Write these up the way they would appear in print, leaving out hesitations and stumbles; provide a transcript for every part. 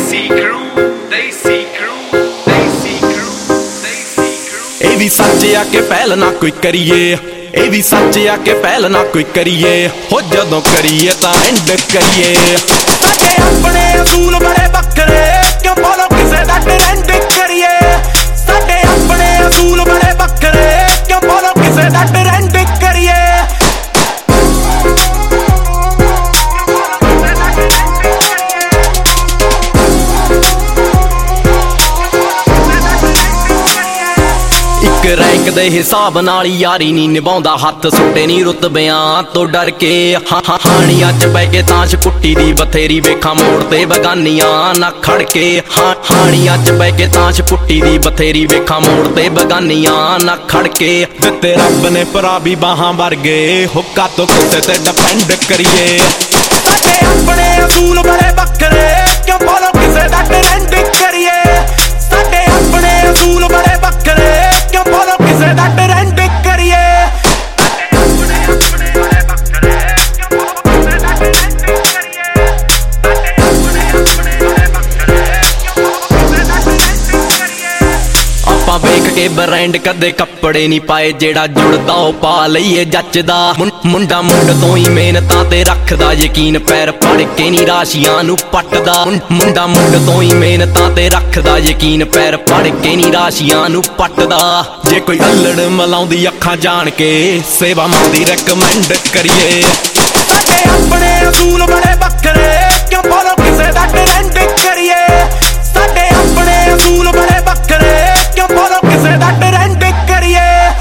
ਇਹ ਵੀ ਸੱਚ ਆ ਕਿ ਪਹਿਲ ਨਾ ਕੋਈ ਕਰੀਏ, ਇਹ ਵੀ ਸੱਚ ਆ ਕਿ ਪਹਿਲ ਨਾ ਕੋਈ ਕਰੀਏ, ਹੋ ਜਦੋਂ ਕਰੀਏ ਤਾਂ ਐਂਡ ਕਰੀਏ। ਸਾਡੇ ਆਪਣੇ ਅਸੂਲ ਬੜੇ ਵੱਖਰੇ, ਕਿਉਂ ਫੋਲੋ ਕਿਸੇ ਦਾ ਟ੍ਰੈਂਡ ਕਰੀਏ। ਸਾਡੇ ਆਪਣੇ ਅਸੂਲ ਬੜੇ ਵੱਖਰੇ, ਕਿਉਂ ਫੋਲੋ ਕਿਸੇ ਦਾ ਟ੍ਰੈਂਡ ਕਰੀਏ। ਰੈਂਕ ਦੇ ਹਿਸਾਬ ਨਾਲ ਯਾਰੀ ਨਹੀਂ ਨਿਭਾਉਂਦਾ, ਹੱਥ ਸੁੱਟੇ ਨਹੀਂ ਰੁਤਬਿਆਂ ਤੋਂ ਡਰ ਕੇ। ਹਾਣੀਆਂ ਚ ਪੈ ਕੇ ਤਾਸ਼ ਕੁੱਟੀ ਦੀ ਬਥੇਰੀ, ਵੇਖਾਂ ਮੋੜ ਤੇ ਬਗਾਨੀਆਂ ਨਾ ਖੜ ਕੇ। ਹਾਣੀਆਂ ਚ ਪੈ ਕੇ ਤਾਸ਼ ਕੁੱਟੀ ਦੀ ਬਥੇਰੀ, ਵੇਖਾਂ ਮੋੜ ਤੇ ਬਗਾਨੀਆਂ ਨਾ ਖੜ ਕੇ। ਦਿੱਤੇ ਰੱਬ ਨੇ ਭਰਾ ਵੀ ਬਾਹਾਂ ਵਰਗੇ, ਹੁੱਕਾ ਤੋਂ ਕਿਸੇ ਤੇ ਡਿਪੈਂਡ ਕਰੀਏ। ਸਾਡੇ ਆਪਣੇ ਅਸੂਲ ਬੜੇ ਵੱਖਰੇ, ਕਿਉਂ ਫੋਲੋ ਕਿਸੇ ਦਾ ਟ੍ਰੈਂਡ ਕਰੀਏ। ਸਾਡੇ ਆਪਣੇ ਅਸੂਲ ਬੜੇ ਵੱਖਰੇ, ਕਿਉਂ ਫੋਲੋ ਕਿਸੇ ਦਾ ਟ੍ਰੈਂਡ ਕਰੀਏ। ਆਪਾਂ ਵੇਖ ਕੇ ਬ੍ਰਾਂਡ ਕਦੇ ਕੱਪੜੇ ਨਹੀਂ ਪਾਏ, ਜਿਹੜਾ ਜੁੜਦਾ ਉਹ ਪਾ ਲਈਏ ਜੱਚਦਾ। ਮੁੰਡਾ ਮੁੰਡ ਤੋਂ ਹੀ ਮਿਹਨਤਾਂ ਤੇ ਰੱਖਦਾ ਯਕੀਨ, ਪੈਰ ਫੜ ਕੇ ਨਹੀਂ ਰਾਸ਼ੀਆਂ ਨੂੰ ਪੱਟਦਾ। ਮੁੰਡਾ ਮੁੰਡ ਤੋਂ ਹੀ ਮਿਹਨਤਾਂ ਤੇ ਰੱਖਦਾ ਯਕੀਨ, ਪੈਰ ਫੜ ਕੇ ਨਹੀਂ ਰਾਸ਼ੀਆਂ ਨੂੰ ਪੱਟਦਾ। ਜੇ ਕੋਈ ਅਲੜ ਮਲਾਉਂਦੀ ਅੱਖਾਂ ਜਾਣ ਕੇ, ਸੇਵਾਵਾਂ ਦੀ ਰეკਮੈਂਡ ਕਰੀਏ। ਸਾਡੇ ਆਪਣੇ ਅਸੂਲ ਬੜੇ ਵੱਖਰੇ, ਕਿਉਂ ਫੋਲੋ ਕਿਸੇ ਦਾ ਟ੍ਰੈਂਡ ਕਰੀਏ। ਸਾਡੇ ਆਪਣੇ ਅਸੂਲ ਬੜੇ ਵੱਖਰੇ, ਕਿਉਂ ਫੋਲੋ ਕਿਸੇ ਦਾ ਟ੍ਰੈਂਡ ਕਰੀਏ।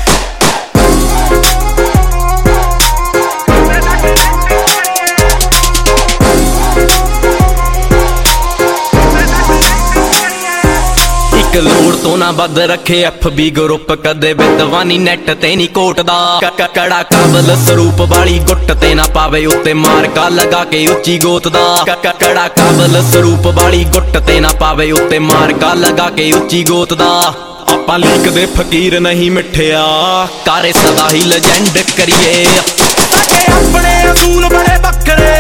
ਲੋੜ ਤੋਂ ਨਾ ਵੱਧ ਰੱਖੇ FB ਗਰੁੱਪ, ਕਦੇ ਵਿਦਵਾਨੀ ਨੈਟ ਤੇ ਨਹੀਂ ਕੋਟਦਾ। ਕੜਾ ਕਾਬਲ ਸਰੂਪ ਵਾਲੀ ਗੁੱਟ ਤੇ ਨਾ ਪਾਵੇ ਉੱਤੇ ਮਾਰਕਾ ਲਗਾ ਕੇ ਉੱਚੀ ਗੋਤ ਦਾ। ਕੜਾ ਕਾਬਲ ਸਰੂਪ ਵਾਲੀ ਗੁੱਟ ਤੇ ਨਾ ਪਾਵੇ ਉੱਤੇ ਮਾਰਕਾ ਲਗਾ ਕੇ ਉੱਚੀ ਗੋਤ ਦਾ। ਆਪਾਂ ਲੀਕ ਦੇ ਫਕੀਰ ਨਹੀਂ ਮਿੱਠਿਆ, ਕਾਰੇ ਸਦਾ ਹੀ ਲੈਜੈਂਡ ਕਰੀਏ। ਸਾਡੇ ਆਪਣੇ ਅਸੂਲ ਬੜੇ ਵੱਖਰੇ,